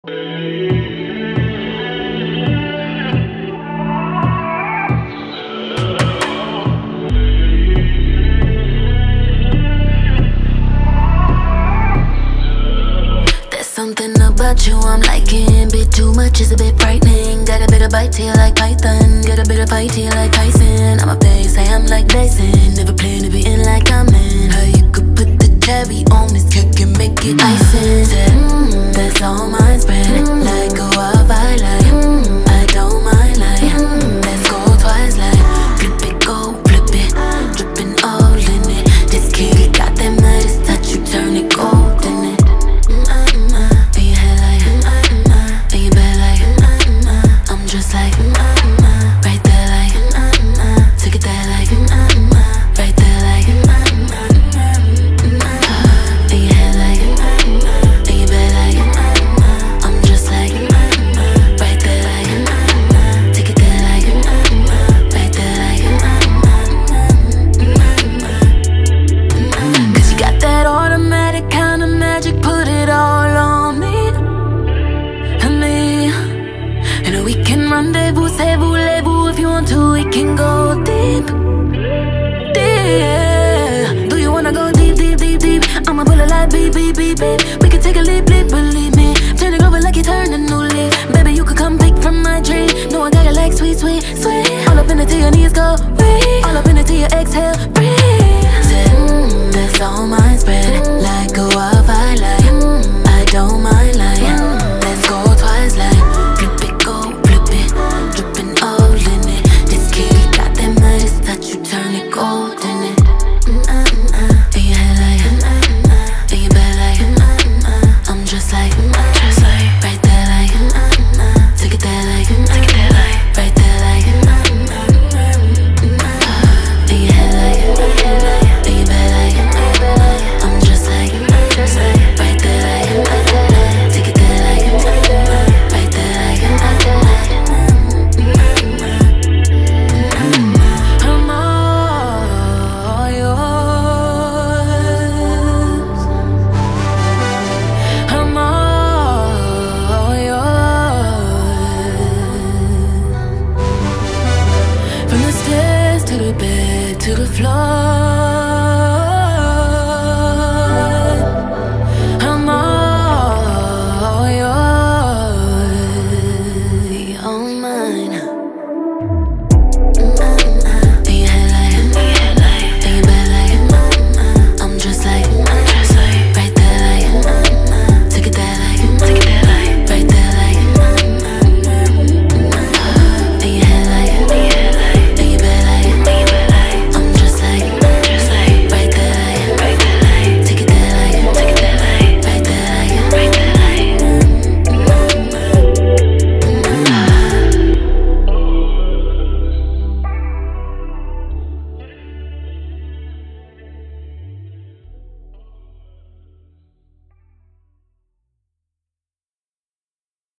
Something about you I'm liking. Bit too much is a bit frightening. Got a bit of bite to you like Python. Got a bit of fight to you like Tyson. I'm a face, I am like Dyson. Never plan to be in like I'm in. How you could put the cherry on this cake and make it icing. Said, that's all mine spread like a wildfire light. I don't mind like let's go twice like flip it, go flip it, dripping all in it. This kid got that Midas touch, you turn it golden it. Just like right there, like take it there, like right there, like in your head, like in your bed, like I'm just like right there, like take it there, like right there, like 'cause you got that automatic kind of magic, put it all on me. And we can rendezvous, say voulez-vous. If you want to, we can go deep, deep. Do you wanna go deep, deep, deep, deep? I'ma pull it like beep, beep, beep, beep.